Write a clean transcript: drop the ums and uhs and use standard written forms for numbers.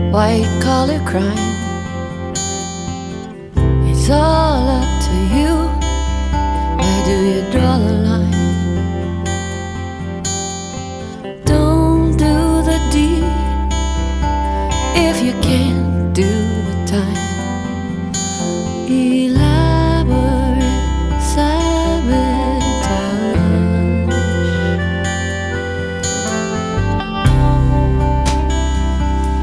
white collar crime. It's all up to you. Where do you draw the line? Don't do the deed if you can't do the time.